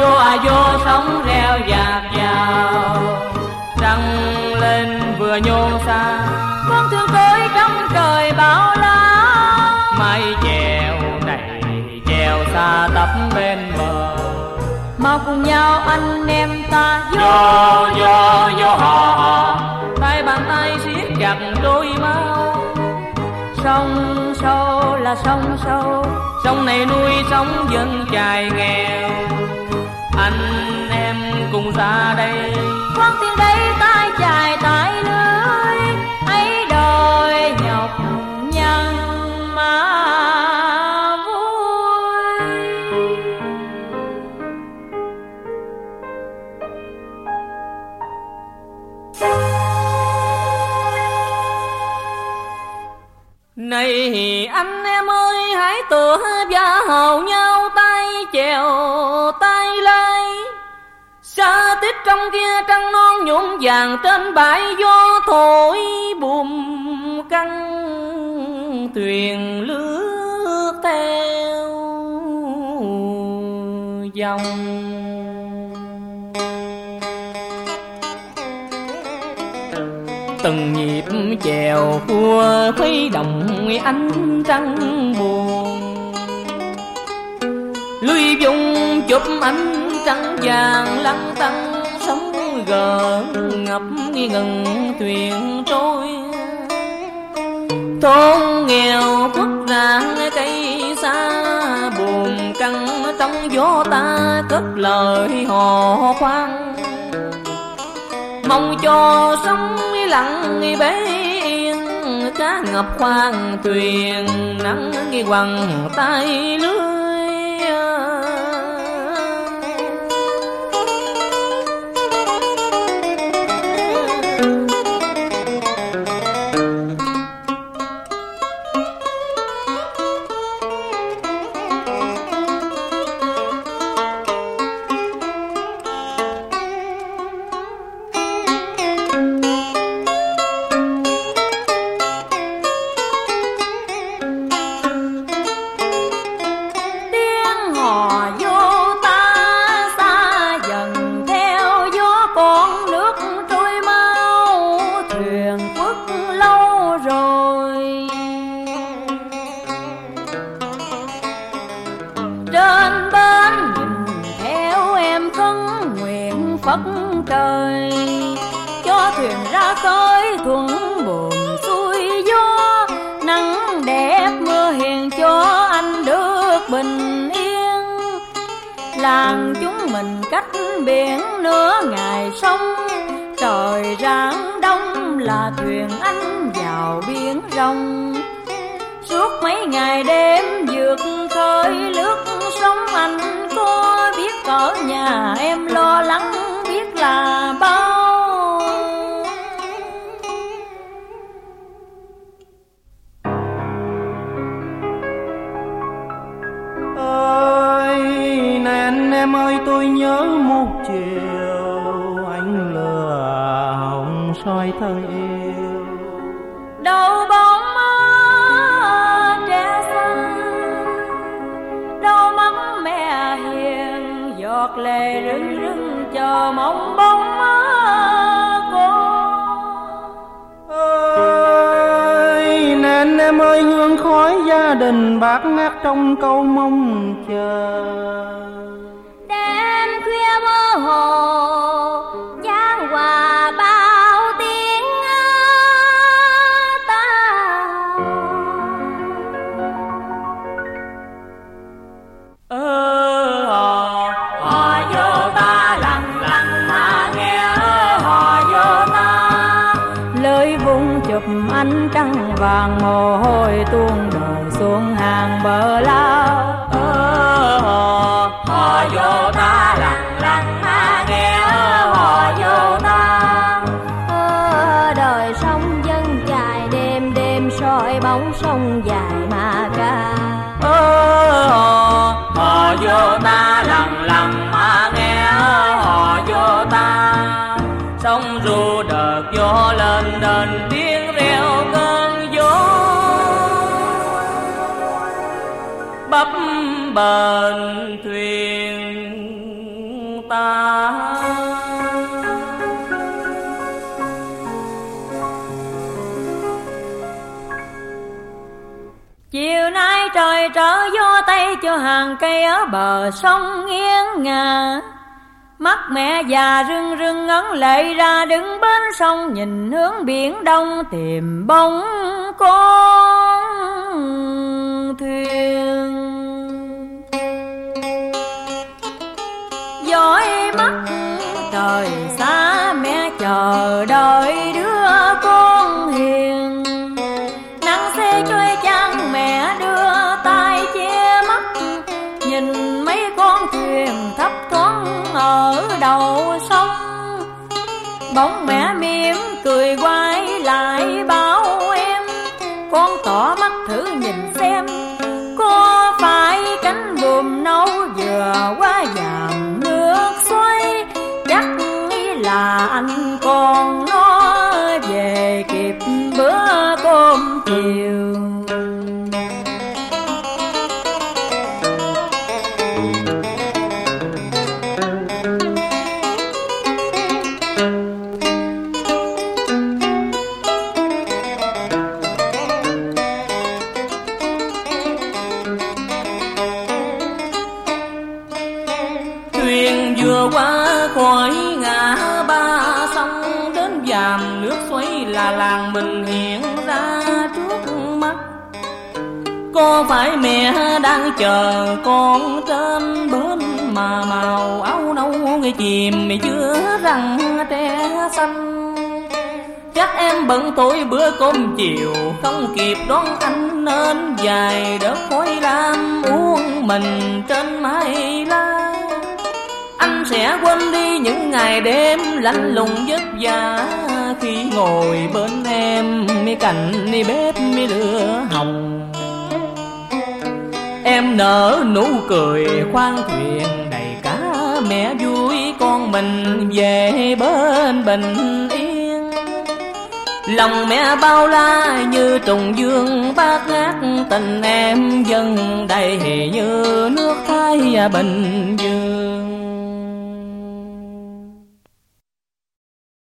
vô sóng reo dạt vào, trăng lên vừa nhô xa, con thuyền trôi trong trời bão lá. Mái chèo này chèo xa tấp bên bờ, mau cùng nhau anh em ta vô hò, tay bàn tay siết chặt đôi máu. Sông sâu là sông sâu, sông này nuôi sống dân chài nghèo. Anh em cùng ra đây, con thuyền đây tay chài tay lưới, ấy đời nhọc nhằn mà vui. Này anh em ơi, hãy tựa vào nhau, tay chèo tay lái. Xa tích trong kia trăng non nhuộm vàng, trên bãi gió thổi buồm căng, thuyền lướt theo dòng. Từng nhịp chèo cua khuấy động ánh trăng buồn, lưới vùng chụp ánh trăng vàng lăn tăn, sóng gợn ngập ngừng thuyền trôi. Thôn nghèo khuất rạng cây xa, buồn căng trong gió ta cất lời hò khoan. Mong cho sóng lặng bế yên, cá ngập khoang thuyền nắng quằn tay lưới. Trời cho thuyền ra khơi thuận buồm xuôi gió, nắng đẹp mưa hiền cho anh được bình yên. Làng chúng mình cách biển nửa ngày sông, trời rạng đông là thuyền anh vào biển rộng. Suốt mấy ngày đêm vượt khơi lướt sóng, anh có biết ở nhà em lo lắng biết là bao. Ơi nên em ơi, tôi nhớ một chiều anh lừa hồng soi thân yêu. Đâu bóng trẻ xa, đâu mắt mẹ hiền, giọt lệ rưng rưng chờ mong bóng con. Ơi nên em ơi, hương khói gia đình bát ngát trong câu mong chờ. Đêm khuya mơ hồ chan hòa bao tiếng ta. Hò vô ta lặng lặng mà nghe hò vô ta. Lưới vung chụp ánh trăng vàng, mồ hôi tuôn đổ xuống hàng bờ lao. Hò vô ta lặng lặng mà nghe hò vô ta. Đời sông dân chài đêm đêm soi bóng sông dài mà ca. Hò vô ta lặng lặng mà nghe hò vô ta. Sông ru đợt gió lên đền tiếng reo cơn gió. Bấp bền thuyền ta. Chiều nay trời trở gió Tây cho hàng cây ở bờ sông nghiêng ngả. Mắt mẹ già rưng rưng ngấn lệ ra đứng bên sông, nhìn hướng biển đông tìm bóng con thuyền. Dõi mắt trời xa mẹ chờ đợi đứa con hiền. Nắng xe trôi chang mẹ đưa tay che mắt, nhìn mấy con thuyền thấp thoáng ở đầu sông. Bóng mẹ mỉm cười quay lại bảo em, con tỏ mắt thử nhìn xem, có phải cánh buồm nâu vừa qua dàn nước xoay. Chắc là anh con nó về kịp bữa cơm chiều. Thuyền vừa qua khỏi ngã ba sông, đến dàn nước xoáy là làng mình hiện ra trước mắt. Có phải mẹ đang chờ con trên bến mà màu áo nâu người chìm giữa răng tre xanh? Chắc em bận tối bữa cơm chiều không kịp đón anh, nên dài đớt khói lam uống mình trên mái lá. Anh sẽ quên đi những ngày đêm lạnh lùng vất vả, khi ngồi bên em cạnh bếp lửa hồng. Em nở nụ cười khoan thuyền đầy cá, mẹ vui con mình về bên bình yên. Lòng mẹ bao la như trùng dương bát ngát, tình em dâng đầy như nước Thái bình dương.